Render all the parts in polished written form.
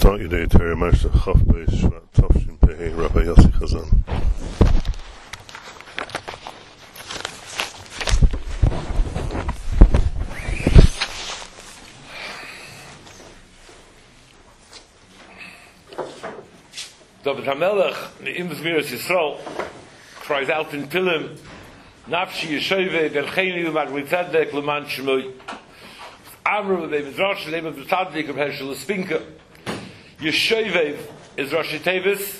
start your day, Terry Master Chaf Beis Shvat Tafshin Pei Rabbi Yossi Chazan. David HaMelech, the Imzmiras Yisrael, cries out in Pilim, Nafshi Yeshove, Bercheni Umagli Tzedek, Leman Shemoi. Amru, the name is Rosh, the name of the Tzaddik of Hershel Spinka. Yeshove is Rosh Tevis,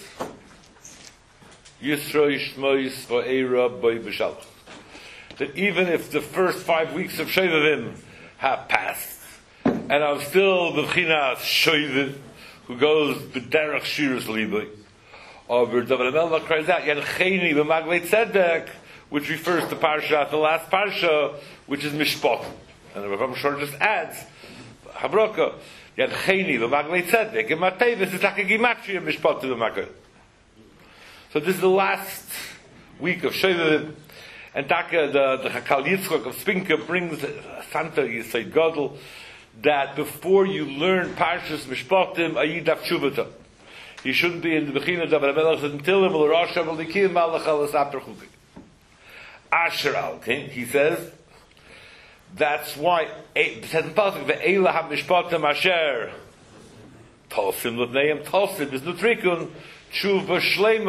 Yisro Yishmois Va'era Boi B'Shalach. That even if the first 5 weeks of Shovavim have passed, and I'm still the B'chinas Shovim, who goes B'derech Shirus Liboi, or David HaMelech cries out, Yancheni B'Maglei Tzedek, which refers to Parsha, the last Parsha, which is Mishpat. And the Rav Shor just adds, Habroka, Yancheni B'Maglei Tzedek, and Matevis is like a Gimatria Mishpat to the Makkah. So this is the last week of Shovavim, and Taka, the Chakal Yitzchok of Spinka brings Santa Yisai Gadol, that before you learn Parshas Mishpatim, Ayidaf Shuvata. You shouldn't be in the Bechina David HaMelech until him, L'Rosh HaMalikim, Malach HaLasapter Chukim. Asher Alkin, he says, that's why, it says in Pasuk, Ve'ela HaMishpatim Asher, Tosim L'Vneim, Tosim is Nutrikun, Tshuva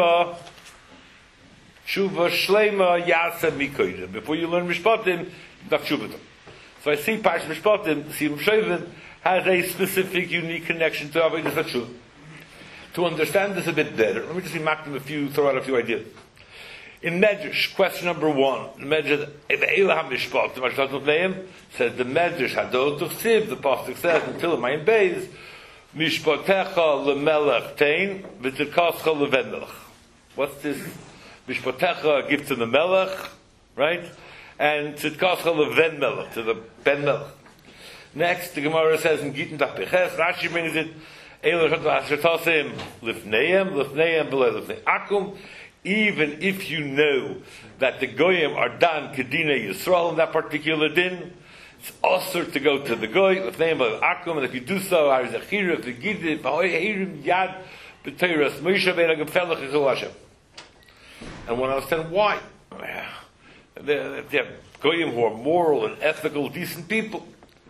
Shlema Yasa Mikoidim. Before you learn Mishpatim, Daf Shuvata. So I see Parsh Mishpatim, Simon Shovin, has a specific, unique connection to Avodas Hashem. To understand this a bit better, let me just throw out a few ideas. In Medrash, question number 1, Medrash, Ve'ela HaMishpatim, Mashtat Notneim, says the Medrash Hadot of Siv, the Pasuk says, until Mayim Beis, Mishpatecha Lemelech Tein, V'tirkascha Leven Melech. What's this? Mishpatecha, give to the Melech, right? And Tzidkascha Leven Melech, to the Ben Melech. Next, the Gemara says in Gittin Daf Peches, Rashi brings it, Eilach Hashem Lifneim, Lifneim V'lei Lifnei Akum. Even if you know that the Goyim are done Kedina Yisrael in that particular din, it's also to go to the Goy, Lifneim V'lei Akum, and if you do so, Arizachir, if you give it, V'hoirim Yad B'teiras, Moshe Ben HaGemfelach Yisrael Hashem. And when I understand why, they have Goyim who are moral and ethical, decent people.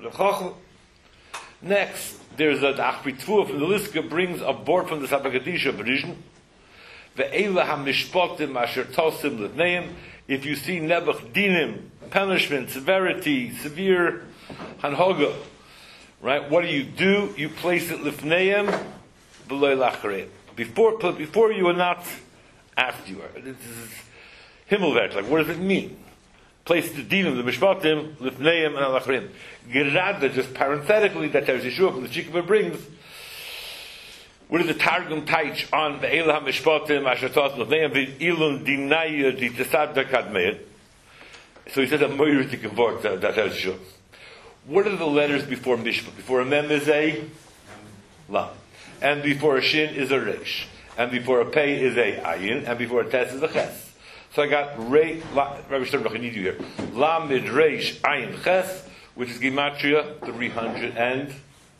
Next, there's a Achri Tfuah from the Liska brings a board from the Sabagadisha Berizhin. Ve'ela HaMishpatim Asher Tosim L'Vneim. If you see Nebuch Dinim, punishment, severity, severe Hanhoga, right? What do? You place it L'Vneim V'loi L'Achareim. Before you are not after you are. This is Himmelwert. Like, what does it mean? Place the dinim, the mishpatim, lifneim, and alachrim. Gerada, just parenthetically, that there's Yeshua from the Chikva brings. What is the Targum Taich on the Ve'ela HaMishpatim, Asher Tosim Lifneim, V'ilun Dinaya Di Tesadda Kadmeid? So he says a moiritic word that there's Yeshua. What are the letters before Mishpat? Before a Mem is a Lam. And before a Shin is a Resh. And before a Pei is a Ayin. And before a Tes is a Ches. So I got Rabbi Sternbach, I need you here. Lamed Reish Ayin Ches, which is Gematria 308.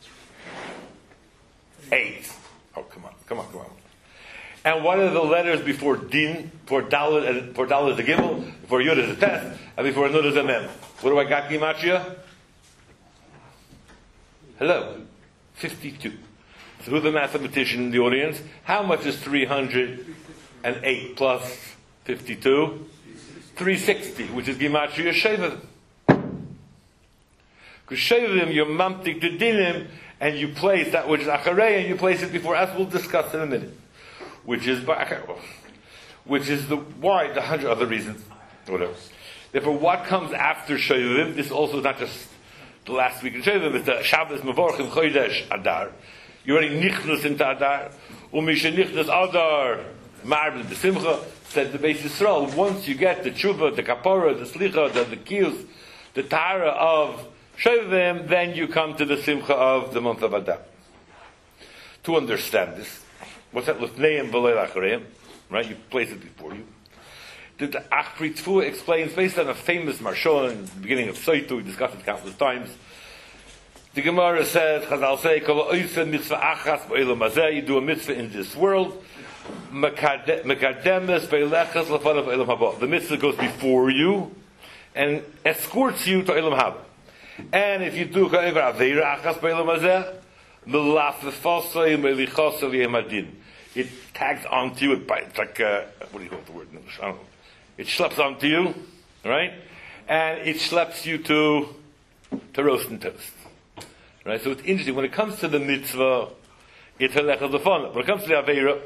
Oh, come on. And what are the letters before Din, for Dalet, and for Dalet is a Gimel, before Yud is a Tes, and before Nud is a Mem? What do I got Gematria? Hello? 52. So who's the mathematician in the audience? How much is 308 plus 52? 360, which is Gematria Shovavim. Because Shovavim, you're mamtik the dinim, and you place that which is Acharei, and you place it before, as we'll discuss in a minute. Which is the 100 other reasons, whatever. Therefore, what comes after Shovavim, this also is not just the last week in Shovavim, it's the Shabbos Mevorchim Chodesh Adar. You're already nichnus into Adar. Umisha nichnus Adar, Ma'arb B'Simcha, said the Beis Yisrael, once you get the tshuva, the kapora, the slicha, the kiyus, the tahara of Shovavim, then you come to the simcha of the month of Adar. To understand this, what's that? L'fneim v'lei l'achareim, right? You place it before you. The Achri Tfuah explains, based on a famous marshal in the beginning of Saitu, we discussed it countless times, The Gemara says, Chazal say, Kol oisa mitzvah achas b'olam hazeh, you do a mitzvah in this world, mekademes ve'ilechas lefanav b'olam haba. The mitzvah goes before you and escorts you to olam haba. And if you do ka'ever aveira achas b'olam hazeh, melaf v'fasei melichasei v'yemadin. It tags onto you. It's like what do you call the word in English? I don't know. It schleps onto you, right? And it schleps you to roast and toast, right? So it's interesting when it comes to the mitzvah. It's halachas lefanav. When it comes to the aveira,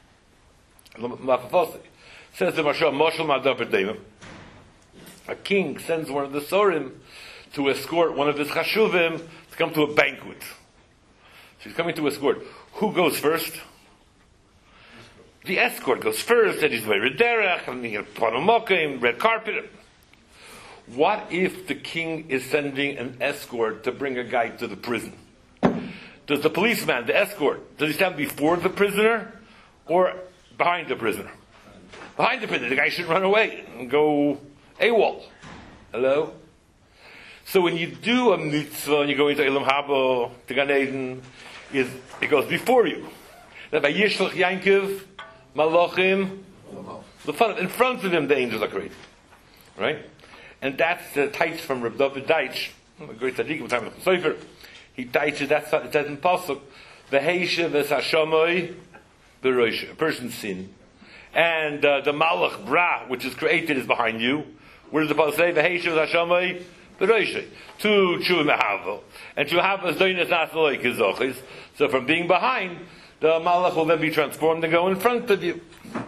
says the Mashal Moshel Madav B'Deimim, a king sends one of the Sorim to escort one of his chashuvim to come to a banquet. So he's coming to escort. Who goes first? The escort goes first, and he's wearing derech, and he put on mokim, red carpet. What if the king is sending an escort to bring a guy to the prison? Does the policeman, the escort, does he stand before the prisoner or behind the prisoner? Behind the prisoner. The guy shouldn't run away and go AWOL. Hello? So when you do a mitzvah and you go into Elam Haba, to Gan Eden, it goes before you. That by Yishlach Yankiv, Malachim, in front of him the angels are created. Right? And that's the taich from Reb David Deitch, a great tzaddik, time of the Sefer. He teiches, that's what it says in Pasuk, V'heisha v'sashamoi b'roisha, a person's sin. And the Malach Bra, which is created, is behind you. Where does the Pasuk say? V'heisha v'sashamoi b'roisha. To Tshuva Mehavo. And Tshuva Mehavo is doing this not like his zochis. So from being behind, the Malach will then be transformed and go in front of you.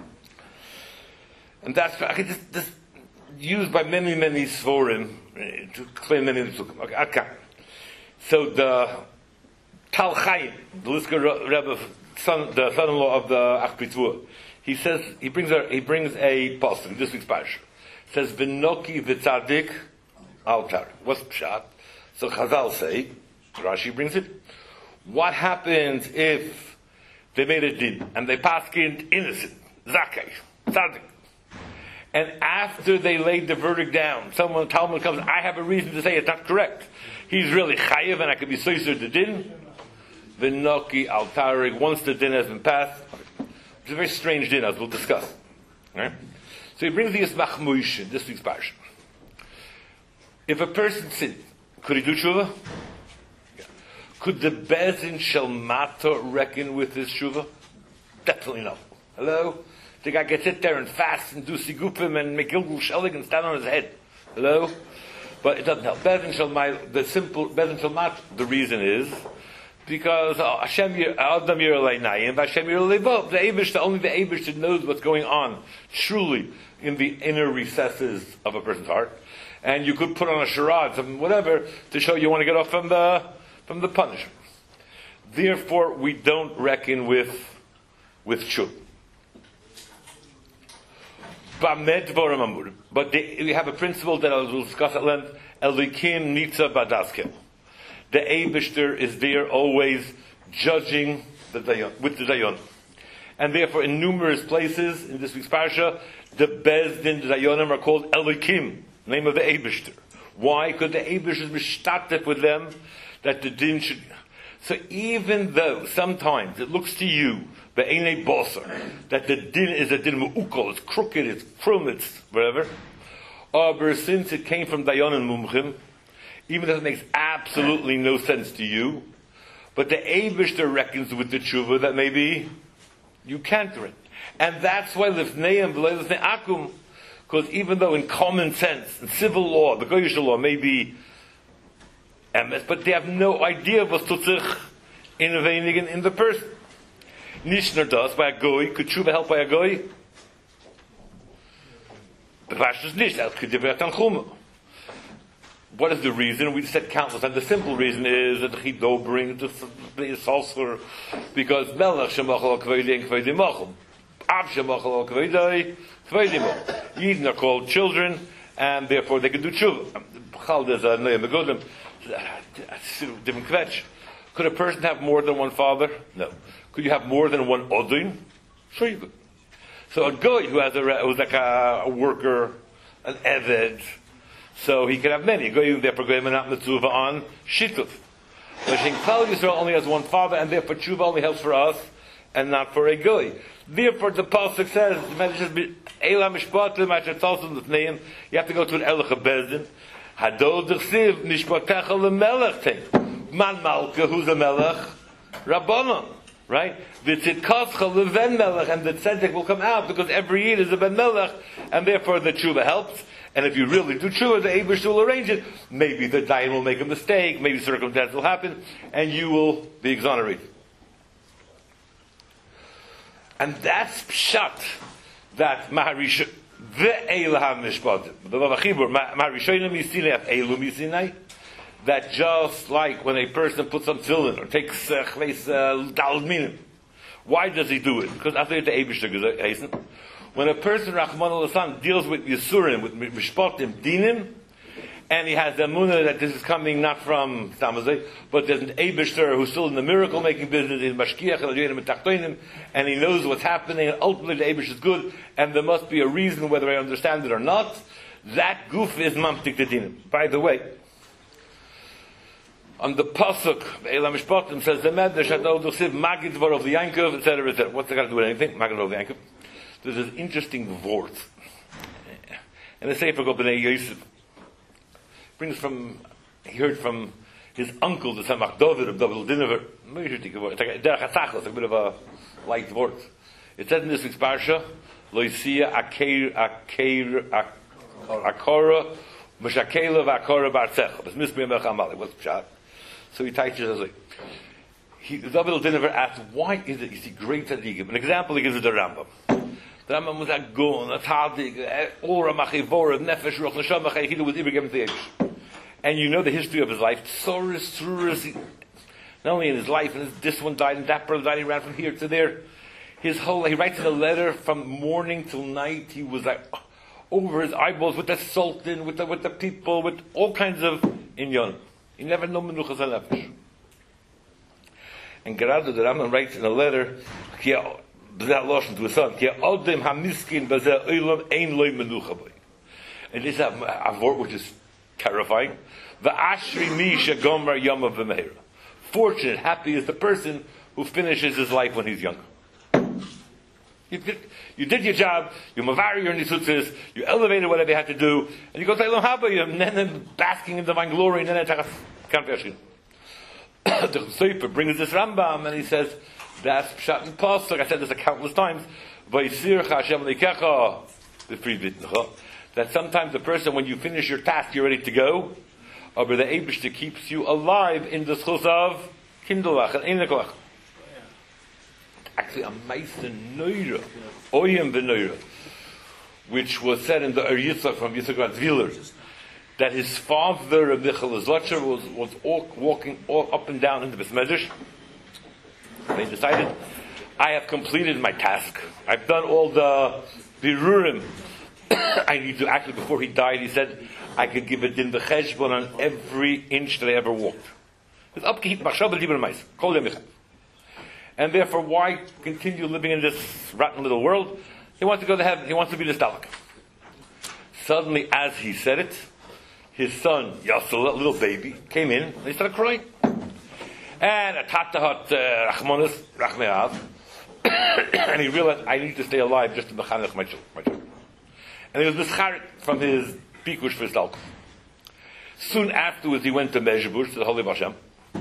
And that's this used by many Svorim to claim many Psukim. Okay. So the Tal Chaim, the Lisker Rebbe, the son-in-law of the Achpitzvua, he says he brings a pasuk this week's parsha. Says V'noki v'tzadik altar. What's pshat? So Chazal say, Rashi brings it. What happens if they made a din and they paskined innocent, zakei, tzadik? And after they laid the verdict down, someone, Talmud comes, I have a reason to say it's not correct. He's really chayiv and I could be soiser the din. V'noki al tarig, once the din has been passed. It's a very strange din, as we'll discuss. Right? So he brings the Yismach Moishe, this week's parsha. If a person sinned, could he do tshuva? Yeah. Could the Bezin Shel Mata reckon with his tshuva? Definitely no. Hello? The guy can sit there and fast and do sigupim and make Gilgul Shelig and stand on his head. Hello? But it doesn't help. Bezin Shel Mat, the reason is because Hashem Adam Yeroleinayim, Hashem Yerolevov. The Eibush, only the Eibush knows what's going on truly in the inner recesses of a person's heart. And you could put on a charade, some whatever, to show you want to get off from the punishment. Therefore, we don't reckon with tshuva. But we have a principle that I will discuss at length. Elikim nitza badaskel. The Eibishter is there always judging with the Dayan. And therefore, in numerous places in this week's parsha, the Bezdin, the Dayanim are called Elikim, name of the Eibishter. Why? Because the Eibishter is mishtatef with them that the din should. So even though sometimes it looks to you, be'enei bosar, that the din is a din mu'ukol, it's crooked, it's krum, it's whatever, but since it came from Dayan and Mumchim, even though it makes absolutely no sense to you, but the Eibishter reckons with the tshuva that maybe you can't read. And that's why Lifnei and Lifnei Akum, because even though in common sense, in civil law, the Goyish law may be emes, but they have no idea what's tutzich in the person. Nishner does by a goy. Could tshuva help by a goy? The Pashtus nish. That's kedivrat tanchuma. What is the reason? We said countless, and the simple reason is that the chido brings the salsur because melech shemachal al kvedi and kvedi machal. Av shemachal al kvedi mochel. Yidden are called children, and therefore they can do tshuva. Chal there's a neyam megodim. Different kvetch. Could a person have more than one father? No. Could you have more than one odin? Sure you could. So a guy who's like a worker, an eved, so he can have many. A guy therefore going not mitzvah on shituf. But Klal Yisrael only has one father, and therefore tshuva only helps for us, and not for a goy. Therefore, the pasuk says, you have to go to an Elach Bezdin. Hadol d'chsiv mishpatecha lemelech tein. Man malka, who's a melech? Rabbanon, right? V'tzitkascha leven melech, and the tzedek will come out because every year is a ben melech, and therefore the tshuva helps. And if you really do tshuva, the Eibush will arrange it. Maybe the dayan will make a mistake, maybe circumstances will happen, and you will be exonerated. And that's pshat that Maharish ve'elah mishpatim. The Vavachibur Maharishonim misinai elu misinai. That just like when a person puts some tefillin or takes chleis daled minim, why does he do it? Because after the Eibush hasten. When a person Rachman al deals with Yisurim, with mishpatim dinim, and he has the emunah that this is coming not from Tamazay, but there's an Eibishter who's still in the miracle making business, in Mashkiach, and he knows what's happening, and ultimately the Eibish is good, and there must be a reason whether I understand it or not. That goof is mamtik dinim. By the way, on the pasuk, Eila Mishpatim says the Medrash Adol Dosiv Magid Dvar of the Yankov, etc., etc. What's it got to do with anything? Magid of the Yankov. There's this interesting word, and the Sefer Go B'nai Yosef brings from, he heard from his uncle, the Samach David of David Dinover. It's like a bit of a light word. It says in this week's parsha, Loisia Akora Meshakela Vakora Bartzech. It's Misbri Melch Amalek. What's the pshat? So he teaches us like, David Dinover asked, why is it you see great tzaddikim? An example he gives is the Rambam. The Rambam was a gon, a tzaddik, ora machivora, nefesh, ruch, neshama, he was Ibrahim the Eish. And you know the history of his life. Tzoros, truros, not only in his life, and this one died, and that brother died, he ran from here to there. His whole, he writes in a letter from morning till night, he was like, over his eyeballs with the sultan, with the people, with all kinds of inyan. He never knew menuchas hanefesh. And Gerardo the Rambam writes in a letter, that lotion to his son, and this is a word which is terrifying. Fortunate, happy is the person who finishes his life when he's young. You did your job, you mavari your nisutzis, you elevated whatever you had to do, and you go to Elam Haba, you're basking in divine glory, and then the Sefer brings this Rambam, and he says, that's pshat and pasuk. I said this countless times. That sometimes the person, when you finish your task, you're ready to go. But the Eibishter keeps you alive in the schus of kindlach and einiklach. Actually, a meister neura, oyem v'neura, which was said in the Yitzchak from Yitzchak Zviller, that his father, Michal Zlotcher, was walking up and down in the Besmedrash. They decided, I have completed my task. I've done all the birurim. I need to, actually before he died, he said, I could give a din v'cheshbon on every inch that I ever walked. It's upkeep, machshav v'dibur mais, kol yom echad. And therefore, why continue living in this rotten little world? He wants to go to heaven. He wants to be nostalgic. Suddenly, as he said it, his son, Yasser, a little baby, came in, and he started crying. And a tatahat rachmanis rachmeav, and he realized I need to stay alive just to mechanech my children. And he was mischarit from his pikush for his talk. Soon afterwards, he went to Mezhebush to the Holy Hashem,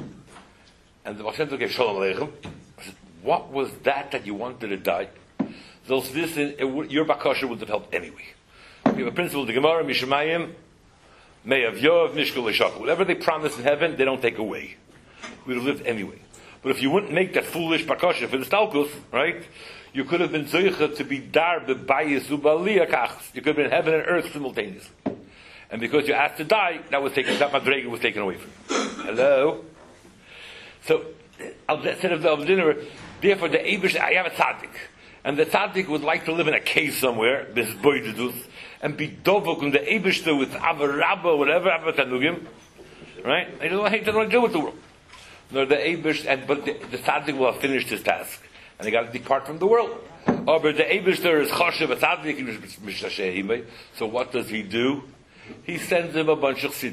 and the Hashem gave Shalom Aleichem. I said, "What was that you wanted to die?" So this your bakasha would have helped anyway. We have a principle: the Gemara Mishamayim, Me'av Yov Mishkul Yishachu. Whatever they promise in heaven, they don't take away. We would have lived anyway. But if you wouldn't make that foolish bakasha for the stalkus, right, you could have been zoicha to be dar bebayis ubaliyah kachs. You could have been in heaven and earth simultaneously. And because you asked to die, that madrega was taken away from you. Hello? So, instead of the dinner, therefore the Eibush, I have a tzaddik. And the tzaddik would like to live in a cave somewhere, this boydedus, and be dovok and the Eibush with avarabba, whatever, avatanugim. Right? He doesn't want to deal with the world. No, the Eibush, but the tzaddik will have finished his task. And he got to depart from the world. Oh, but the Eibush there is choshev, a tzaddik, so what does he do? He sends him a bunch of chassidim.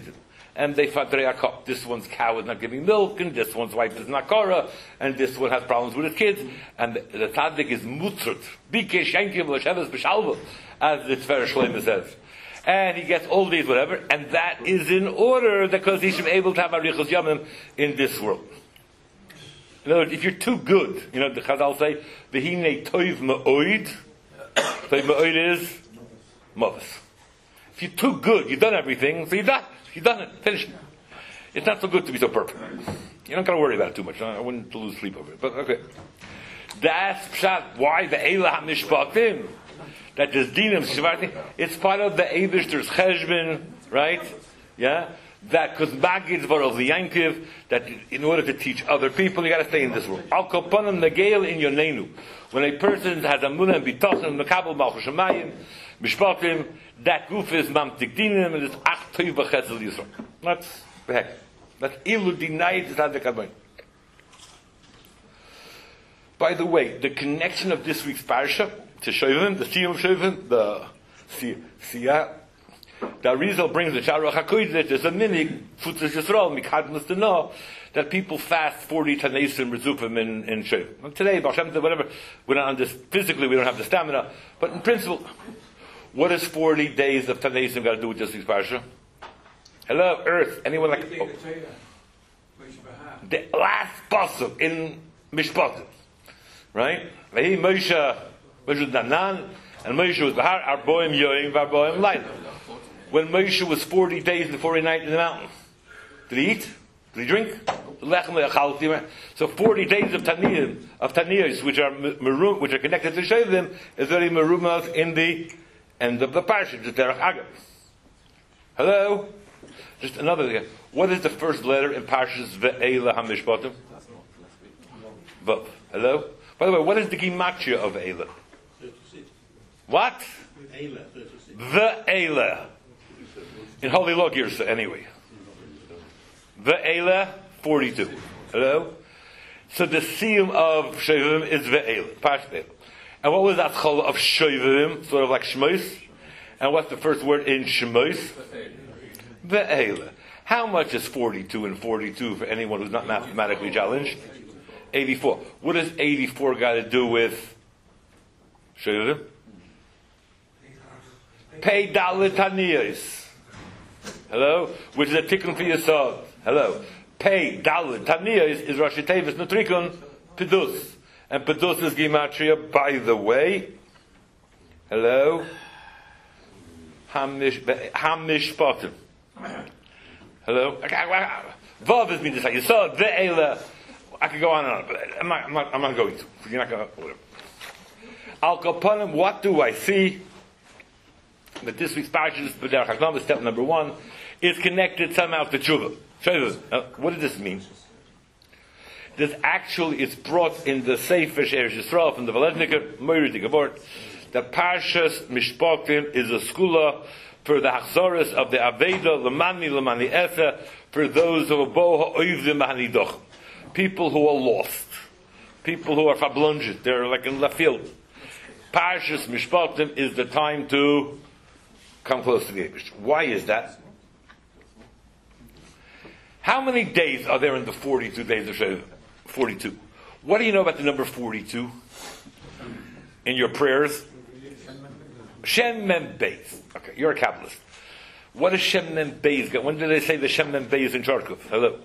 and they fadrei akop. This one's cow is not giving milk, and this one's wife is nakara, and this one has problems with his kids, and the tzaddik is mutzert, bikesh yankiv l'sheves b'shalva, as the Tzver Shlomo says. And he gets all these whatever, and that is in order because he should be able to have arichos yamim in this world. In other words, if you're too good, the Chazal say, v'hinei toiv ma'oid. Toiv ma'oid is mavis. If you're too good, you've done everything, so you're done. You've done it. Finish it. It's not so good to be so perfect. You don't got to worry about it too much. I wouldn't lose sleep over it. But okay. That's pshat. Why the Eila HaMishpatim? That there's dinim shvartim. It's part of the Eibishter's cheshbon, right? Yeah? That because Magid's of the Yankiv, that in order to teach other people, you got to stay in this world. Al kopanim negeil in yonenu. When a person has a munah and bitachon, mekabel malchus shemayim, mishpatim, that goof is mamtik dinim, and it's ach toiv b'chesed yisrael. That's the heck. That's ilu dinayit tzaddik admoin. By the way, the connection of this week's parasha to Shovim, the Siyum Shovim, the Siyah, the Arizal brings the Sharuch HaKodesh. There's a minig Futzes Yisrael mikadmus to know that people fast 40 Tanesim Rezupim in Shovim. Today, Baal Shem Tov, whatever, we're not on this physically. We don't have the stamina, but in principle, what does 40 days of Tanesim got to do with this week's parasha? Hello, Earth. Anyone like? Oh. The last pasuk in Mishpatim, right? Vehi Moshe Danan, and Moshe was Bahar Arboim Yoim Varboim Laila. When Moshe was 40 days and 40 nights in the mountain, did he eat? Did he drink? So 40 days of Taniyos, which are connected to Shovim, is very merumas in the end of the parsha, the Derech Agav. Hello? Just another thing. What is the first letter in Parshas Ve'ela HaMishpatim? Vav. Hello? By the way, what is the gematria of Eila? 36. What? Ve'ela. In Holy Law Girsa, anyway. Ve'ela, 42. Hello? So the siyum of Shovim is Ve'ela. Parshas Ve'ela. And what was that chol of Shovim? Sort of like Shmos. And what's the first word in Shmos? Ve'ela. How much is 42 and 42 for anyone who's not mathematically challenged? 84. What does 84 got to do with Shovim? Pei dalet taniyos. Hello? Which is a tikkun for yesod. Hello? Pei dalet taniyos is Rashi Tevis Nutrikun Pedus. And Pedus is gematria, by the way. Hello? Hamishpatim. Hello? Vav is mean to say yesod, ve'ela. I could go on and on, but I'm not going to. You're not going to. Whatever. Al Kapanim, what do I see? But this week's parasha, B'derech HaKlam, step number 1, is connected somehow to Tshuva. What does this mean? This actually is brought in the Sefer She'er Yisrael from the Velezniker, Moiri de Gabort, that Parshas Mishpatim is a skula for the Hachzoris of the Aveda, Lemani Esa, for those who are Bo Ha'oivdim Ha'nidoch. People who are lost. People who are fablunged. They're like in left field. Parshas Mishpatim is the time to come close to the Eibush. Why is that? How many days are there in the 42 days of Shovim? 42. What do you know about the number 42? In your prayers? Shem Mem Beis. Okay, you're a Kabbalist. What does Shem Mem Beis get? When do they say the Shem Mem Beis in Charkov? Hello?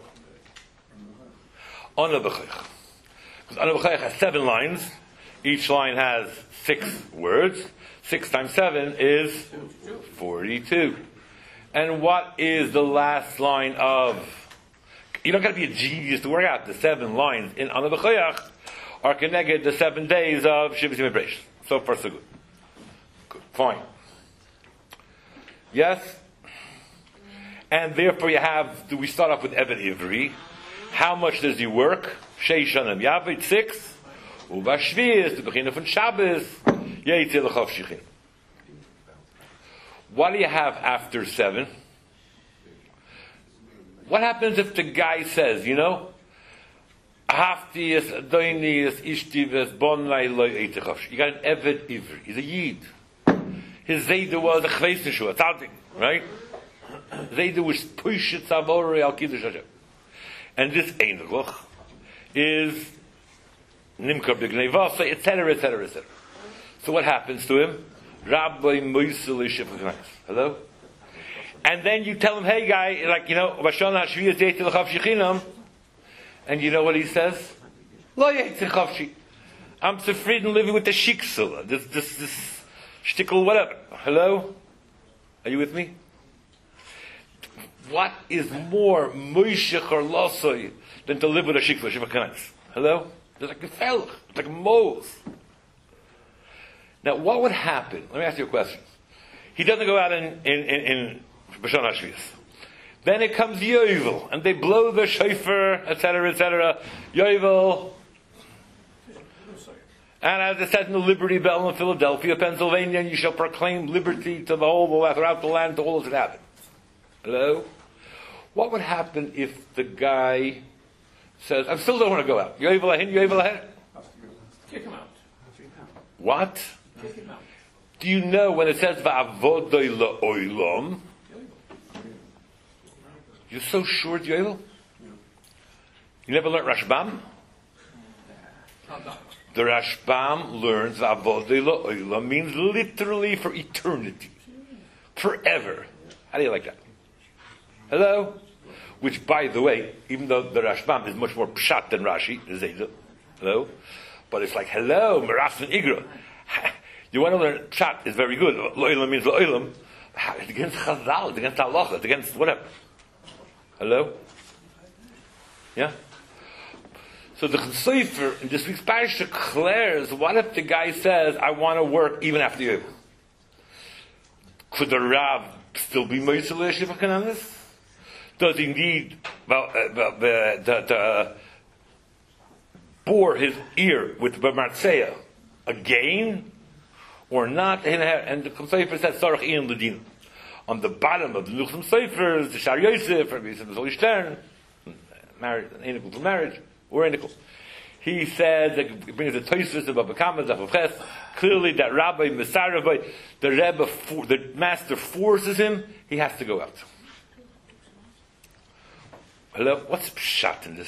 Ana B'chayach. Because Ana B'chayach has 7 lines. Each line has 6 words. 6 times 7 is 42. And what is the last line of? You don't got to be a genius to work out the 7 lines in Ana B'chayach are connected the 7 days of Shivas Yimei Breish. So far, so good. Good. Fine. Yes? And therefore do we start off with Eved Ivri? How much does he work? Shei Shanim Yavid, 6. Uvashvius, the beginning of Shabbos, Yeitzi L'chav Shichin. What do you have after 7? What happens if the guy says, Haftius, Adoinius, Ishtivis, Bonai, Loi, Eitechov. You got an Eved Ivri. He's a Yid. His Zayda was a Chveisnishu, a Tzaddik, right? they do is push it savore al kiddush Hashem. And this Einruch is Nimkar b'gnei etc., etc., etc. So what happens to him? Rabbi Moisel Shifach. Hello? And then you tell him, hey guy, like, Vashon HaShviyas Yeitzil Chav Shechinam, and you know what he says? Lo Yeitzil Chav Shechinam. I'm zufrieden living with the shiksel, this shtickle, whatever. Hello? Are you with me? What is more Moishech or Losoi than to live with a shiksel, Shifach? Hello? It's like a felch, it's like a mose. Now, what would happen? Let me ask you a question. He doesn't go out in B'Shon HaShviyas. Then it comes Yovel, and they blow the shofar, etc., etc. Yovel. And as it says in the Liberty Bell in Philadelphia, Pennsylvania, you shall proclaim liberty to the whole, throughout the land, to all that happen. Hello? What would happen if the guy says, I still don't want to go out. Yovel ahin, Yovel ahin. Kick him out. What? Kick him out. Do you know when it says va'avodoi la'olam? You're so sure it's Yovel? You never learned Rashbam? The Rashbam learns va'avodoi la'olam means literally for eternity. Forever. How do you like that? Hello? Which, by the way, even though the Rashbam is much more pshat than Rashi, the Zayda. Hello? But it's like, hello, Meras and Igra. You want to learn pshat is very good. Lo'ilam means lo'ilam. It's against Chazal, it's against Halacha, it's against whatever. Hello? Yeah? So the Sefer in this week's parish declares, what if the guy says, I want to work even after you? Could the Rav still be Moisel Shifach on this? Does he need bore his ear with B'Martzeya again or not? And the Sefer says Sarach Ian Ladin. On the bottom of the Nuchim Sefer is the Shar Yosef, Rabbi Yosef Zoli Stern, married, anical to marriage, or anical. He said, that he brings the Tosfos of Baba Kama, Zaf of Ches, clearly that Rabbi Mesarabai, the Rebbe, the master forces him, he has to go out. Hello? What's pshat in this?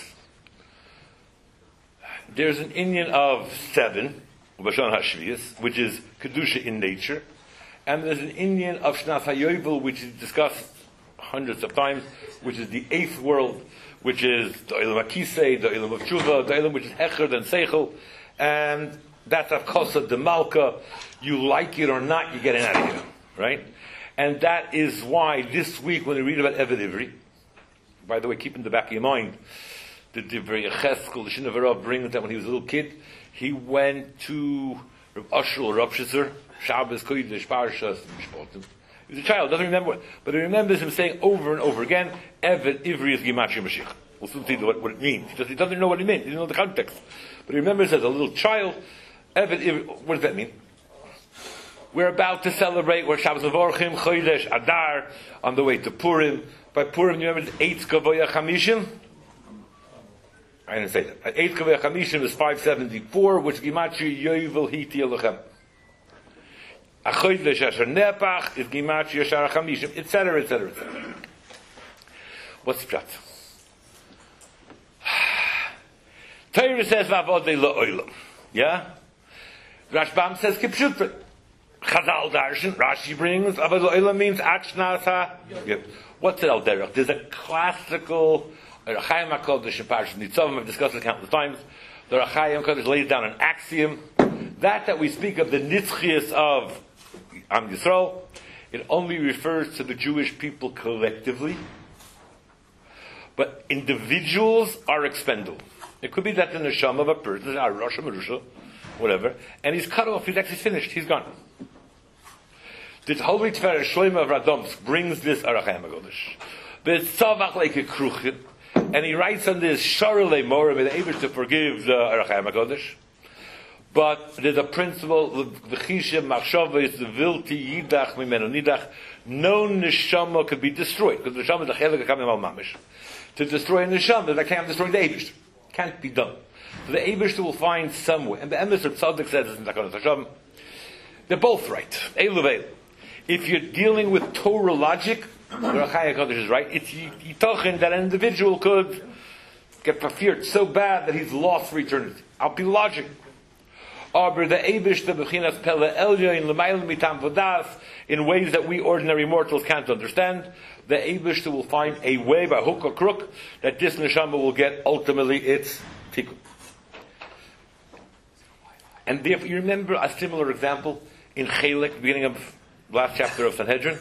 There's an Inyan of 7, B'Shon HaShviyas, which is Kedusha in nature, and there's an Inyan of Shnas HaYovel, which is discussed hundreds of times, which is the 8th world, which is the Olam HaKisei, the Olam of Tshuva, the Olam which is Hecher and Seichel, and that's Avkosa de Malka. You like it or not, you get it out of here, right? And that is why this week when we read about Eved Ivri, by the way, keep in the back of your mind, the Divrei Yecheskel, the Shinavarav brings that when he was a little kid, he went to Rav Ashel, Rav Shizur, Shabbos, Kodesh, Parshas, Mishpatim. He was a child, doesn't remember, but he remembers him saying over and over again, Eved Ivri is Gematria Mashiach. We'll soon see what it means. He doesn't know what it means. He doesn't know the context. But he remembers as a little child, Eved Ivri, what does that mean? We're about to celebrate, we're Shabbos Levorchim, Chodesh, Adar, on the way to Purim. By Purim, you remember the 8th Kavoya Chamishim? I didn't say that. 8th Kavoya Chamishim is 574, which Gematria Yovel Hiti Elechem. Achodesh Asher Nepach is Gematria Shara Chamishim, etc., etc., etc. What's the pshat? Torah says Va'avodei La'olam. Yeah? Rashbam says Kipshutri. Chazal Darshan, Rashi brings, Avad La'olam means Achnasa. What's it al derech? There's a classical Rachayim HaKodesh in Parashat Nitzavim, I've discussed it countless times. The Rachayim HaKodesh lays down an axiom, that we speak of the Nitzchias of Am Yisrael, it only refers to the Jewish people collectively, but individuals are expendable. It could be that the neshama of a person, a Rosh Marusha, whatever, and he's cut off, he's actually finished, he's gone. The Holy Tiferes Shlomo of Radomsk brings this Arachayim HaKodesh. But it's tzavach like a kruchin, and he writes on this Sharei Morim, and able to forgive the Arachayim HaKodesh. But there's a principle, v'chishem machshava is the vilti yidach mimenu nidach. No neshama could be destroyed, because the neshama is a chelik hakamim al mamish. To destroy a neshama, that can't destroy the Eibush. Can't be done. So the Eibush will find some way. And the Emes of Tzaddik says this in Takanot Hashem. They're both right. Eilu ve'eilu. If you're dealing with Torah logic, The Rachaya Kodesh is right. It's Yitochen that an individual could get feared so bad that he's lost for eternity. I'll be logic. Aber the Eibish the Bechinas Pele Elya in L'mayel Mitam Vodas in ways that we ordinary mortals can't understand. The Eibish will find a way by hook or crook that this neshama will get ultimately its tikkun. And therefore, you remember a similar example in Chelek, beginning of last chapter of Sanhedrin.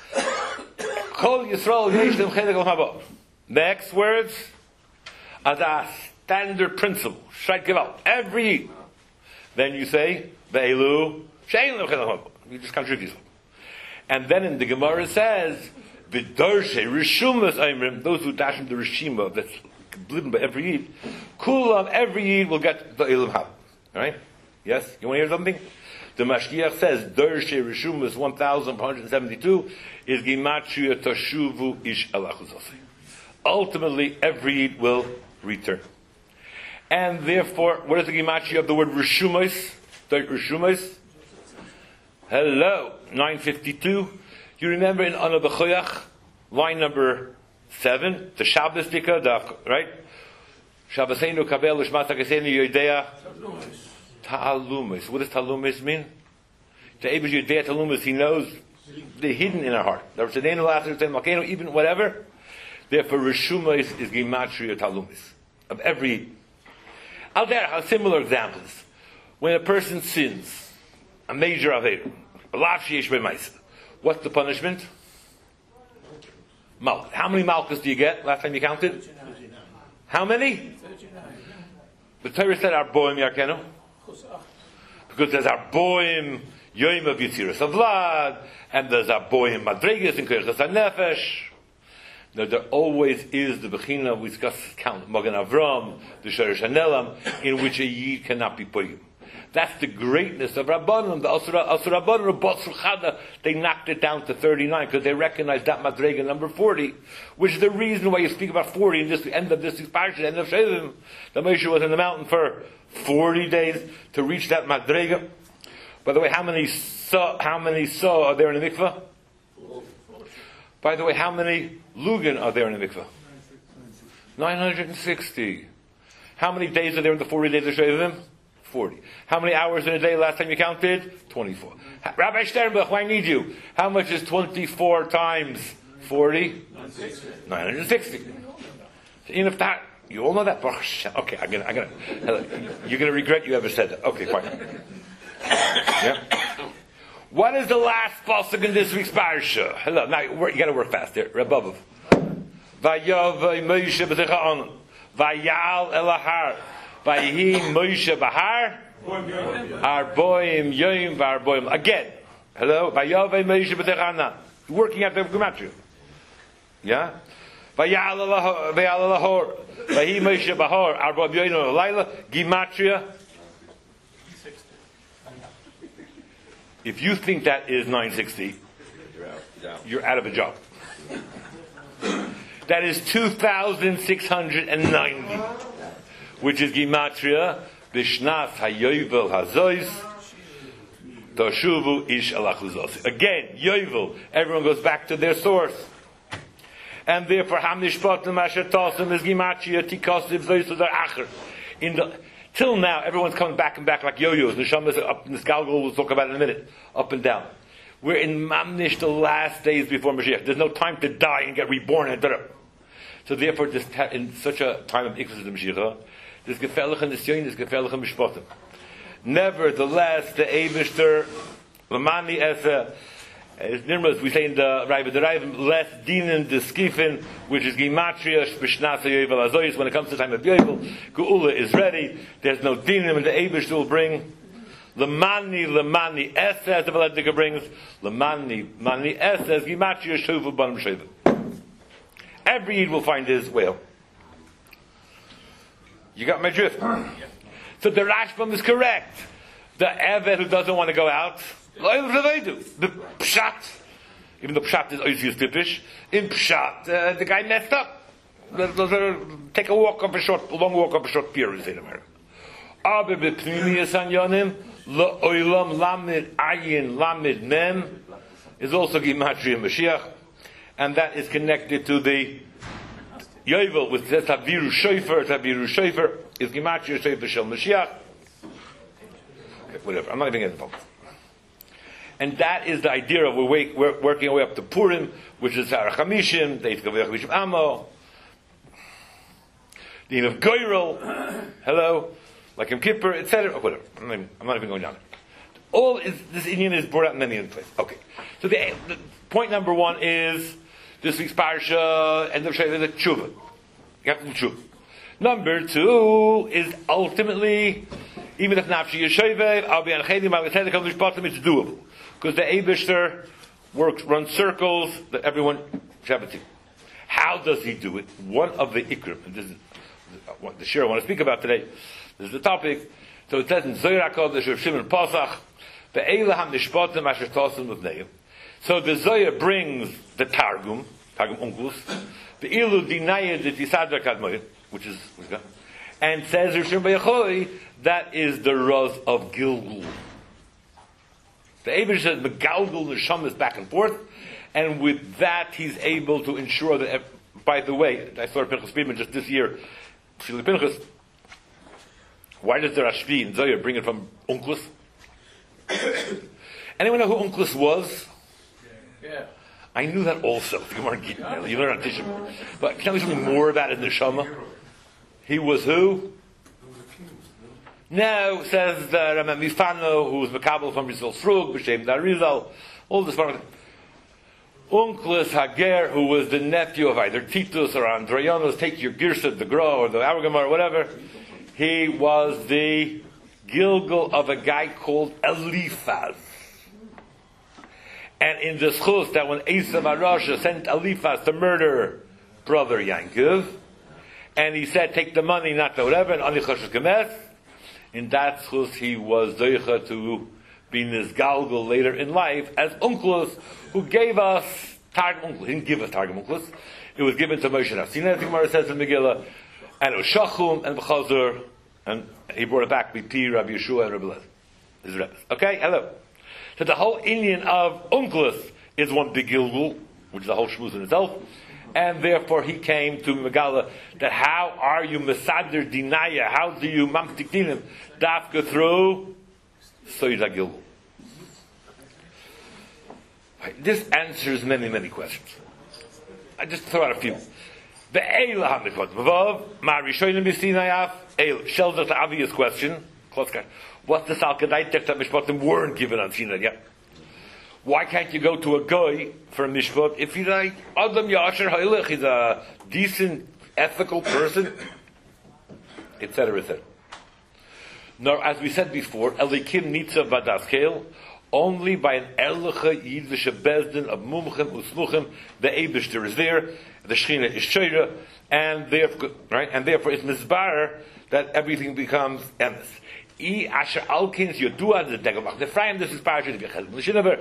Kol Yisrael Yeshem Chelek Al-Haba. Next words, as a standard principle, Shreit Gewalt, every then you say, Ve'elu, Shein Lechelek Al-Haba. You just contradict yourself. And then in the Gemara it says, V'dorshe Rishumas Aimrim, those who dash in the Rishima that's given by every Yid, Kulam, every Yid will get the Elam Hab. Alright? Yes? You want to hear something? The Mashgiach says, Dorshe Rishumas 1172 is Gimatria Tashuvu Ish Alachuzosei. Ultimately, every Yid will return. And therefore, what is the Gimatria of the word Rishumos? Rishumos? Hello, 952. You remember in Ana B'choyach, line number 7, the Shabbos Dika, right? Shabbaseinu kabel l'shmat hakasenu yodea ta'alumis. What does ta'alumis mean? The Eibush yodea ta'alumis, he knows the hidden in our heart. Even whatever. Therefore, Rishuma is Gimatria ta'alumis. Of every... I'll have similar examples. When a person sins, a major Aveda, what's the punishment? Malchus. How many Malchus do you get? Last time you counted? 39. How many? 39. The Torah said Arboim Yarkenu. Because there's Arboim Yoim of Yitziras Avlad, and there's Arboim Madregas and Kirchas HaNefesh. Now, there always is the Bechina, we discussed count Magen Avram, the Sheresh HaNelam, in which a Yid cannot be Poyim. That's the greatness of Rabbanim. The Asur Rabbanim, Bosr Chada, they knocked it down to 39 because they recognized that Madrega number 40, which is the reason why you speak about 40 in this end of this parasha, end of Shevim. The Moshe was in the mountain for 40 days to reach that Madrega. By the way, how many saw are there in the mikveh? By the way, how many Lugan are there in the mikveh? 960. How many days are there in the 40 days of Shevim? 40. How many hours in a day last time you counted? 24. Rabbi Sternbuch, why need you? How much is 24 times 40? 960. Enough that. You all know that? Okay, you're going to regret you ever said that. Okay, fine. Yeah. What is the last pasuk in this week's parsha? Hello, now you got to work fast here. Rebabov. Vayavay Moshe b'techa Vayal elahar. Vayihi Moshe bahar. Arboim yoim v'arboim. Again. Hello. Vayavay Moshe b'techa working at the gematria. Yeah. Vayal elahor. Vayihi Moshe bahar. Arboim yoim v'layla. Gematria. If you think that is 960, you're out of a job. That is 2,690, which is Gimatria, Bishnas HaYovel HaZois, Toshuvu Ish Alachuzos. Again, Yovel, everyone goes back to their source. And therefore, Hamnishpatim Asher Tosim is Gimatria, Tikosiv Zois Acher. Till now, everyone's coming back and back like yo-yos. Neshamas up in this galgal, we'll talk about it in a minute. Up and down. We're in Mamnish, the last days before Mashiach. There's no time to die and get reborn. So therefore, in such a time of Ikvus of the Mashiach, there's gefährliche Nisyon, there's gefährliche Mishpatim. Nevertheless, the Eibishter, Lamani Esa, as Nirmas, we say in the Raiva, less dinan de skifin, which is Gimatria, B'shnasa Yovel Azoyis. When it comes to the time of Yovel, Geula is ready. There's no dinim, and the Eibush will bring Lamani Esa, as the Valadika brings, Mani Esa, as Gimatria Shuvu Banam Shevim. Every Yid will find his whale. You got my drift? So the Rashbam is correct. The Evet who doesn't want to go out, the Pshat, even though Pshat is always used typish, in Pshat, the guy messed up. Take a long walk up a short pier, we say in America. Aber b'pnimiyas anyonim, la'olam lamid ayin lamid mem, is also Gimatria Mashiach. and that is connected to the Yovel, which says Taviru Shofar is Gematria Shofar Shel Mashiach. Okay, whatever, I'm not even getting involved. And that is the idea of we're working our way up to Purim, which is Sarah Chamishim, Deit Gaveh Chamishim Amo, the Yin of Goyrel, hello, like Yom Kippur, etc. Whatever. I'm not even going down there. All this Indian is brought out in many different places. Okay. So the point number one is this week's parsha, end of Sheva, the tshuva. You have to do tshuva. Number two is ultimately, even if nafshi yeshovev, I'll be on chedim, I'll be tzedek, I'll be shpatim, it's doable. Because the Eibishter runs circles that everyone Shabbatim. How does he do it? One of the ikrim, and this is what the shir I want to speak about today. This is the topic. So it says in Zohar HaKodesh of Shimon Pasach, ve'eila hamnishpatim asher tosim l'vneim. So the Zohar brings the Targum Onkelos, the Ilu Dinaya the Tisadra Kadmoyim, which is, and says Rishon B'Yachoi, that is the Roz of Gilgul. The Eibush says Megalgul Neshamas back and forth, and with that he's able to ensure that. By the way, I saw Pinchas Friedman just this year. Shili Pinchas, why does the Rashbi and Zohar bring it from Onkelos? Anyone know who Onkelos was? Yeah. I knew that also. You learn on Tishim. But can you tell me something more about it in the Shema? He was who? No, says the Rama Mifano, who was Makabel from Rizal Srug, B'Shem Darizal, all this part of it. Onkelos Hager, who was the nephew of either Titus or Androyanos, take your Girsad, the Gro, or the Aragamar, or whatever. He was the Gilgal of a guy called Eliphaz. And in the schus that when Esav Arasha sent Eliphaz to murder brother Yankov, and he said, take the money, not the whatever, and Ani Choshev Kemes, in that schus he was Zoicha to be Nizgalgal later in life as Onkelos, who gave us Targum Onkelos. He didn't give us Targum Onkelos. It was given to Moshe Rabbinu, the Gemara says in Megillah, and it was Shachum and B'chazur, and he brought it back with P, Rabbi Yeshua, and Rabbi Lev. His Rebbe. Okay, hello. So the whole Indian of Onkelos is one big Gilgul, which is a whole shmuz in itself, and therefore he came to Megala that how are you Mesader Dinaya, how do you Mamtikinim Dafka through Soida Gilgul? This answers many, many questions. I just throw out a few. The Eila HaMikvot Mavav, Ma Rishonim B'Sinayaf, Eila. Shells us the obvious question. What's the Salkadaitek that Mishpatim weren't given on Sinai yet? Why can't you go to a guy for a Mishpat if he's like Adam Yasher Ha'ilech, he's a decent, ethical person, etc., etc. Now, as we said before, Elikim Nitzav Badaskel, only by an Erlecha Yidvisha Bezdin of Mumchim Usmuchim, the Eibishter is there, the Shechina is Sheira, and therefore, right, and therefore it's Mizbar that everything becomes emes. I Asher Alkins Yodua the Degomach. The Frayim, this is Parashat V'Chel. The Shinaver,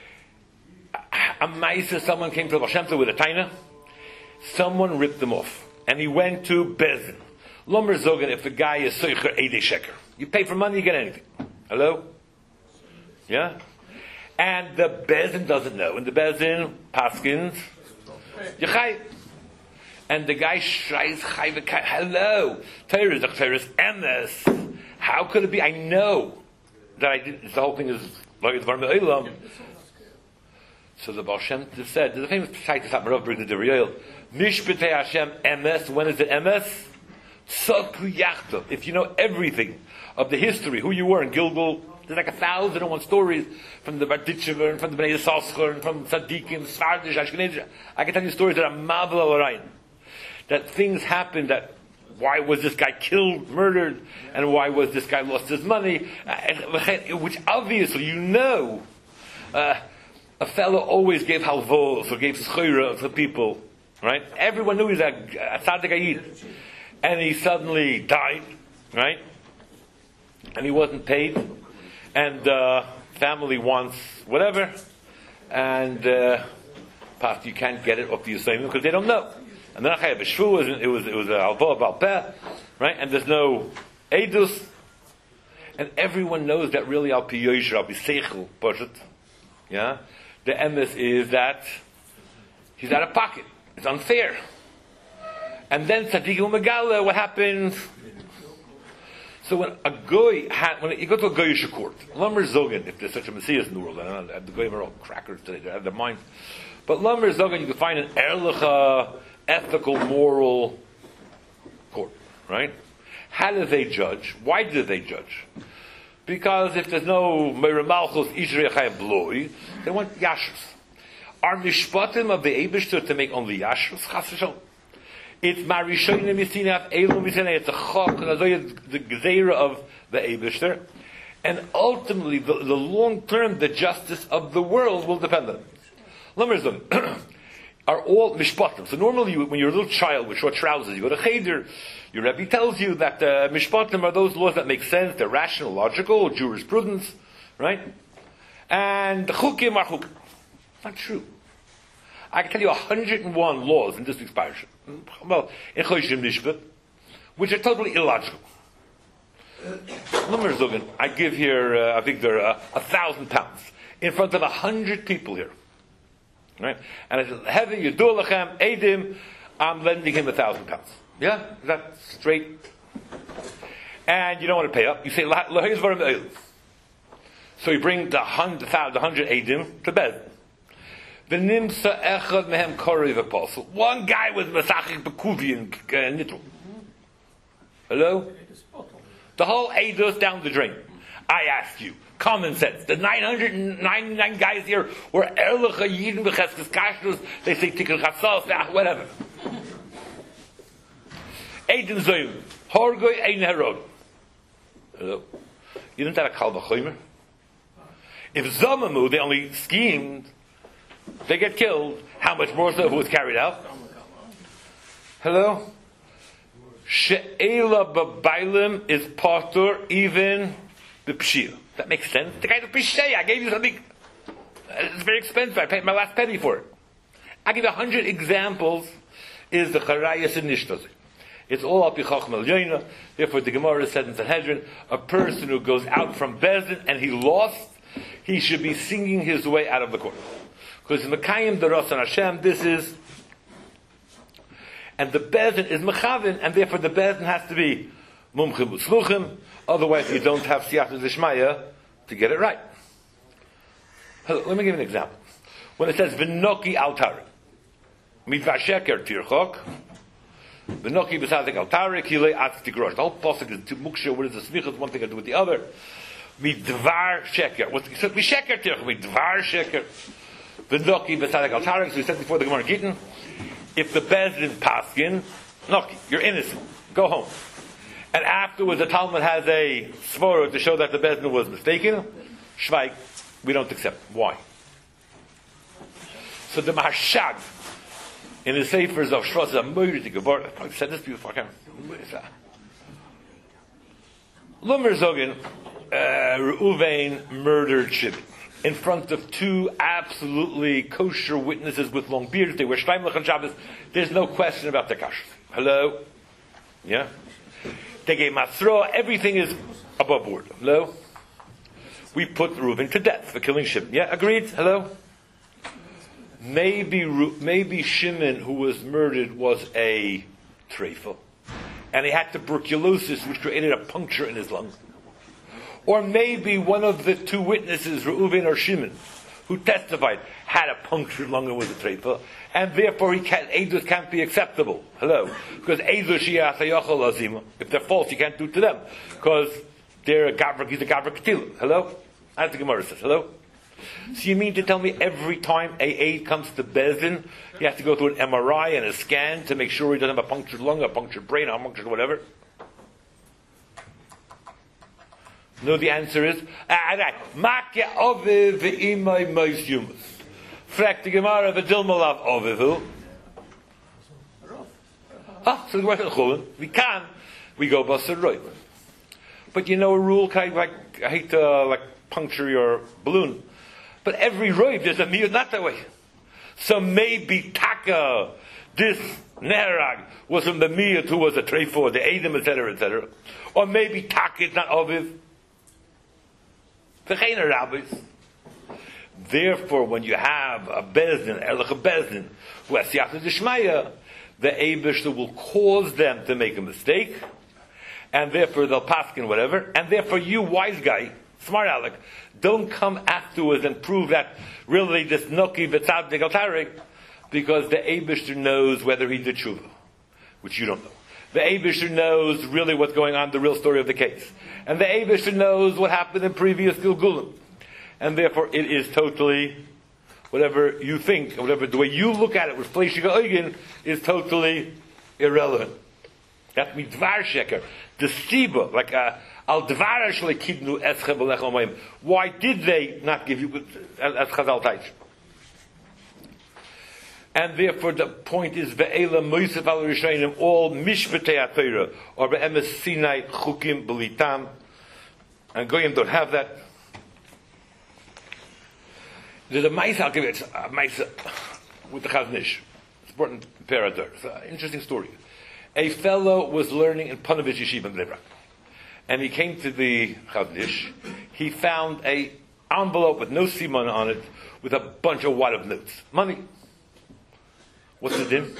a Maisa, someone came to the Baal Shem Tov with a taina, someone ripped them off, and he went to Bezdin. Lomer Zogan, if the guy is Soicher Eidei Sheker. You pay for money, you get anything. Hello? Yeah? And the Bezdin doesn't know. And the Bezdin, Paskins, Yechai. And the guy shries Chai V'Kai. Hello? Torah is Emes. How could it be? I know that I did. The whole thing is like it's Varmei Olam. So the Baal Shem Tov said, there's a famous Pshat that Marav brings the Riyol. Mishpetei Hashem Emes. When is it Emes? Tzadku Yachta. If you know everything of the history, who you were in Gilgul, there's like 1,001 stories from the Barditchever and from the Bnei Yissaschar and from Tzaddikim, Svardish, Ashkenazim. I can tell you stories that are Mavla Orayin. That things happened that why was this guy killed, murdered, and why was this guy lost his money? Which obviously you know. A fellow always gave halvos or gave schira to people, right? Everyone knew he's a tzaddik ayid. And he suddenly died, right? And he wasn't paid. And family wants whatever. And you can't get it off the Yisraelim because they don't know. And then it was a halva Baal Peh, right? And there's no edus. And everyone knows that really al pi yosher, al pi seichel, poshet. Yeah? The emes is that He's out of pocket. It's unfair. And then Tzadikim Megala, what happens? So when a goy when you go to a goyish court, Lamer Zogan, if there's such a messiah in the world, I don't know, the goyim are all crackers today, they have their minds. But Lamer Zogan, you can find an erlicha, ethical, moral court, right? How do they judge? Why do they judge? Because if there's no Meir Malchus, Ishrei Chayim Bloi, they want Yashrus. Are mishpatim of the Eibishter to make only Yashrus? Chas v'shalom. It's Marishonim Yisinav Elu Misina. It's a chok, the gzeira of the Eibishter, and ultimately, the long term, the justice of the world will depend on it. Lemmerzum are all mishpatim. So normally, when you're a little child with short trousers, you go to cheder. Your Rebbe tells you that mishpatim are those laws that make sense. They're rational, logical, jurisprudence, right? And the chukim are chukim. Not true. I can tell you 101 laws in this week's parasha. Well, in Choshim Nishbet, which are totally illogical. I give here, I think there are 1,000 pounds in front of 100 people here, right? And I said, "Heaven, you do lechem edim." I'm lending him 1,000 pounds. Yeah, is that straight? And you don't want to pay up. You say, "Lahiz varim eil." So you bring the 100 edim to bed. The nimsa echad mehem kori v'posel. One guy was masachik bekuvi and nitl. Hello? The whole eidos down the drain. I ask you, common sense. The 999 guys here were erlicha yidin b'cheskes kashrus. They say tikkun chatzos, whatever. Eidin zoyim horgoy ein herod. Hello? You didn't have a kal v'chomer? If Zamamu, they only schemed, they get killed. How much more so who was carried out? Hello? She'ela b'bailim is patur even the pshia. That makes sense. The guy's a pshia. I gave you something. It's very expensive. I paid my last penny for it. I give 100 examples. Is the charayas and nishtazi. It's all up Chachma Yoina. Therefore, the Gemara said in Sanhedrin, a person who goes out from Bezdin and he lost, he should be singing his way out of the court. Because Mekayim Daras and Hashem, this is, and the Bezdin is Mechavin, and therefore the Bezdin has to be Mumchim Utzluchim, otherwise you don't have Siyata Zishmaya to get it right. Let me give you an example. When it says V'noki Altari, Midvar Sheker Tirchok, V'noki B'sadik Altari, Kilei Atz Tigrosh. The whole pasuk is two muksha, what is the smichas, one thing to do with the other. Midvar Sheker. What's it? Sheker Tirchok, Midvar Sheker. V'noki B'sadik Altari, so we said before the Gemara Gittin, if the Bezdin Paskin, Noki, you're innocent, go home. And afterwards the Talmud has a svara to show that the Bezdin was mistaken, Shvaik, we don't accept. Why? So the Maharshag, in the Seifers of Shros, is a murder to Gevor. I've said this before, I can't. Lumer Zogin, Reuven murdered Shimon in front of two absolutely kosher witnesses with long beards. They were Shleimlich on Shabbos. There's no question about the kashrus. Hello? Yeah? They gave Masro. Everything is above board. Hello? We put Reuven to death for killing Shimon. Yeah? Agreed? Hello? Maybe Shimon, who was murdered, was a treifel. And he had tuberculosis, which created a puncture in his lung. Or maybe one of the two witnesses, Reuven or Shimon, who testified, had a punctured lung and was a treifel, and therefore Eidos can't be acceptable. Hello? Because Eidos Shia Sayachal Azima. If they're false, you can't do it to them. Because they're he's a Gavra Ketila. Hello? As the Gemara says. Hello? So you mean to tell me every time a aid comes to Bezdin, he has to go through an MRI and a scan to make sure he doesn't have a punctured lung, a punctured brain, a punctured whatever? No, the answer is Makya Oviv Ve'imai Mois Yumas. Frek the Gemara V'dilmalav Ovivu. So the Gemara says, we go Basar Roy. But you know a rule, I hate to puncture your balloon. But every roiv, there's a miyud not that way. So maybe Taka, this Nerag, was from the miyud who was a treifo, the Edom, etc., etc. Or maybe Taka is not Oviv. V'chein rabbis. Therefore, when you have a Bezdin, Erlich a Bezdin, who has Siyata Dishmaya, the Eibishter will cause them to make a mistake, and therefore they'll paskin whatever, and therefore you, wise guy, smart aleck, don't come afterwards and prove that really this Noki V'tzad Tarik, because the Eibishter knows whether he did tshuva, which you don't know. The Eibishter knows really what's going on, the real story of the case. And the Eibishter knows what happened in previous Gilgulim. And therefore it is totally, whatever you think, whatever the way you look at it with Fleishiga Eugen is totally irrelevant. That means Dvar Sheker, the Siba, like Al Dvar Shle Kidnu Esche B'Lech Omayim. Why did they not give you, as Chazal Taich? And therefore the point is Ve'ela Moisef Al Rishayim, all Mishpatei HaTorah, or Be'emes Sinai Chukim B'Litam. And Goyim don't have that. There's a Maisa, I'll give you a Maisa with the Chaznish. It's important Parador. It's an interesting story. A fellow was learning in Panovich Yeshiva in Bnei Brak. And he came to the Chaznish. He found a envelope with no siman on it, with a bunch of wad of notes. Money. What's the din?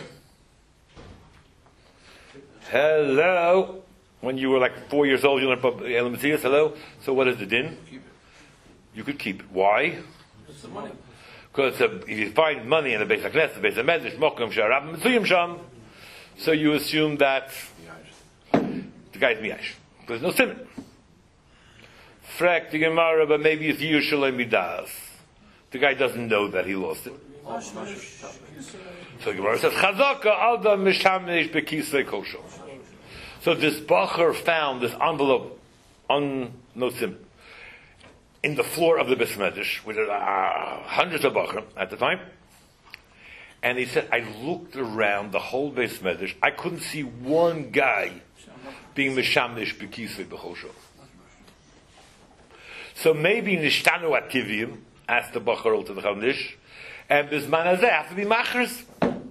Hello. When you were like 4 years old, you learned Elam Matthias. Hello. So what is the din? You could keep it. Why? It's the money. Because if you find money in the Beis HaKnesset, the Beis HaMedrash, Mokum Sharab Mitzuyim Sham, so you assume that the guy's miyash. There's no simon. Frak the Gemara, but maybe it's Yerushalayim Midas. The guy doesn't know that he lost it. So the Gemara says, Chazaka Alda Mishamish Bekisei Kosho. So this Bacher found this envelope on no simon in the floor of the Beis HaMedrash, with hundreds of Bacher at the time. And he said, I looked around the whole Beis HaMedrash, I couldn't see one guy being Mishamish Bekisei Bechosho. So maybe Nishtanu Ativim, asked the Bacher to the Chavnish, and Bisman Hazeh have to be Machers.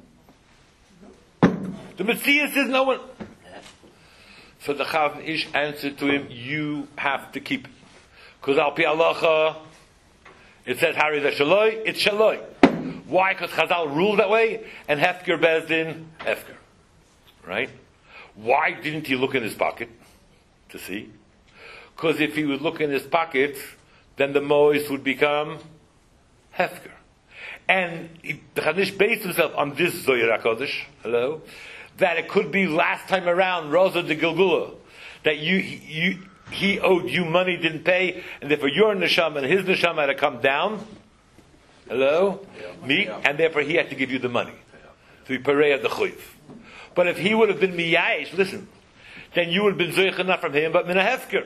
The Metzias is no one. So the Chavnish answered to him, you have to keep it. Because Al Pi Halacha, it says, Hari the Shaloi, it's Shaloi. Why? Because Chazal ruled that way, and Hefker Bezdin, Hefker. Right? Why didn't he look in his pocket to see? Because if he would look in his pocket, then the Mois would become Hefker. And the Chanish based himself on this Zohar HaKodesh, hello, that it could be last time around, Rosa de Gilgula, that he owed you money, didn't pay, and therefore your neshama and his neshama had to come down. Hello? Me, and therefore he had to give you the money. So he pareya the chuyv. But if he would have been miyayish, listen, then you would have been zoicha not from him, but min a hefker.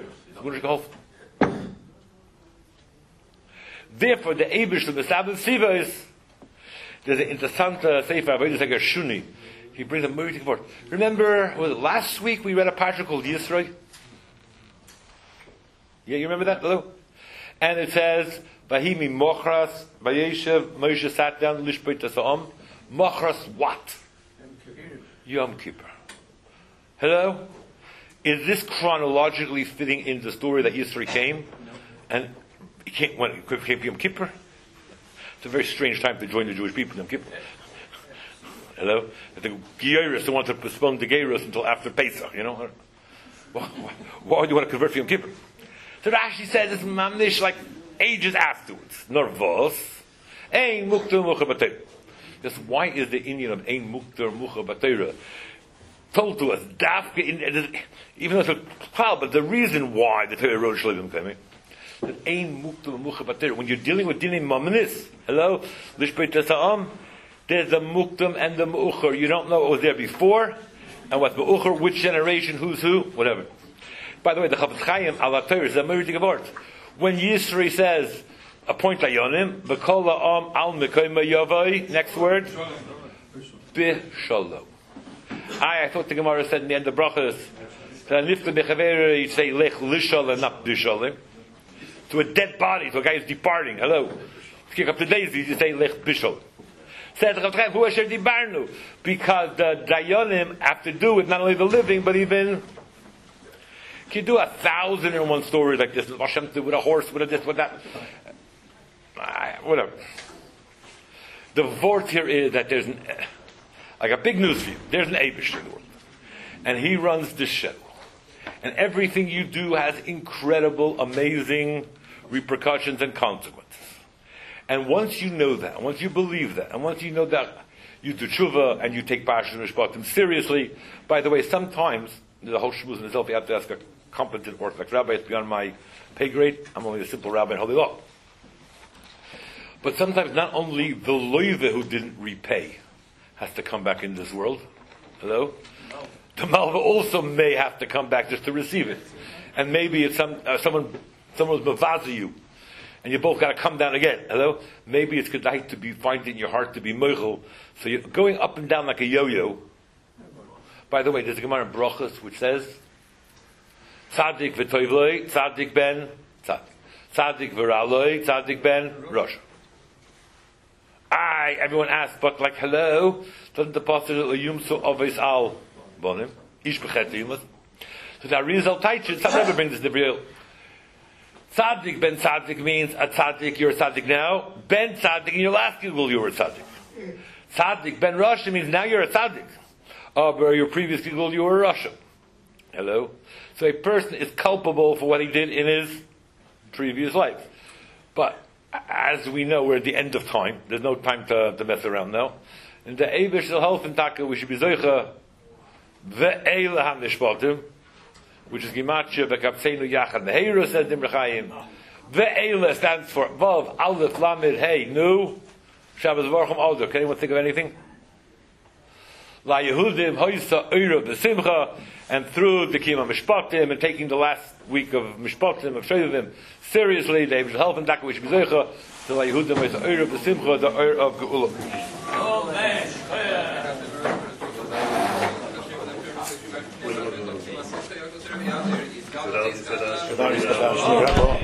Therefore, the Eibush of the Sabbath Siva is, there's an interessant sefer, Avodas Shuni. He brings a movie forward. Remember, was it last week we read a parsha called Yisroi? Yeah, you remember that? Hello? And it says, Vahimi Mochras, Vayeshev, Moshe sat down, Lishpeit Tasa'am. Mochras what? Yom Kippur. Hello? Is this chronologically fitting in the story that Yisroi came? No. And he came, when it came Yom Kippur? It's a very strange time to join the Jewish people, Yom Kippur. Hello? The Geiros don't want to postpone the Geiros until after Pesach, you know? Why do you want to convert for Yom Kippur? So Rashi says it's mamnish like ages afterwards. Nervos. Ein mukter mucha b'teira. Just why is the Indian of ein mukter mucha b'teira told to us? Even though it's a cloud, but the reason why the Torah wrote Shloim Kemi, that ein mukter mucha b'teira. When you're dealing with dinim mamnis, hello, lishbeit tasa'am, there's the muktam and the mu'ucher. You don't know what was there before, and what's mu'ucher, which generation, who's who, whatever. By the way, the Chafetz Chaim ala Torah is a meriting word. When Yisri says, appoint Ayonim, v'kol ha'am al mekoyma yavai, next word, b'shalom. I thought the Gemara said in the end of Brachos, that nifta b'chaveri, you say lech lishalom, not b'shalom. To a dead body, to a guy who's departing, hello. Kick up the daisies, you say lech b'shalom. Says the Chafetz Chaim, hu asher dibarnu, because the Dayanim have to do with not only the living, but even can you do 1,001 stories like this? With a horse, with a this, with that. Whatever. The vort here is that there's like a big news for you. There's an Eibush in the world. And he runs the show. And everything you do has incredible, amazing repercussions and consequences. And once you know that, once you believe that, and once you know that you do tshuva and you take Parshas Mishpatim seriously, by the way, sometimes the whole shmuz in itself, you have to ask a competent Orthodox rabbi. It's beyond my pay grade. I'm only a simple rabbi in Holy Law. But sometimes not only the loive who didn't repay has to come back in this world. Hello? No. The malva also may have to come back just to receive it. And maybe it's someone was mavazi you. And you both got to come down again. Hello? Maybe it's good to be finding in your heart to be moichel. So you're going up and down like a yo-yo. By the way, there's a Gemara in Brachos which says, Tzadik v'toivloi, Tzadik ben Tzadik. Tzadik v'raloi, Tzadik ben Rosh. Everyone asks, but like, hello, doesn't the pastor yumsu oves al bonim? Ish b'chet yumas. So the Arizal Taichin, some never bring this to real. Tzaddik ben tzaddik means a tzaddik, you're a tzaddik now. Ben tzaddik, in your last gigul you were a tzaddik. Tzaddik ben Rasha means now you're a tzaddik. But your previous gigul you were a Rasha. Hello? So a person is culpable for what he did in his previous life. But as we know, we're at the end of time. There's no time to mess around now. In the Eibush shel Helfen Taka, we should be Zoicha ve'eila ha-nishpatim, which is Gimatcha Bekapseinu Yachad Neheru, says Dimra Chaim. Ve'eila stands for Vav, Aleph, Lamed, Hey, Nu, Shabbos Baruch Hu. Can anyone think of anything? La Yehudim, Hoysa, Eira, B'Simcha, and through the Kiyam Mishpatim, and taking the last week of Mishpatim, of Shovim, seriously, they will help and we should be Zoicha, to La Yehudim, Hoysa, Eira, B'Simcha, the Eir of Geula. Amen.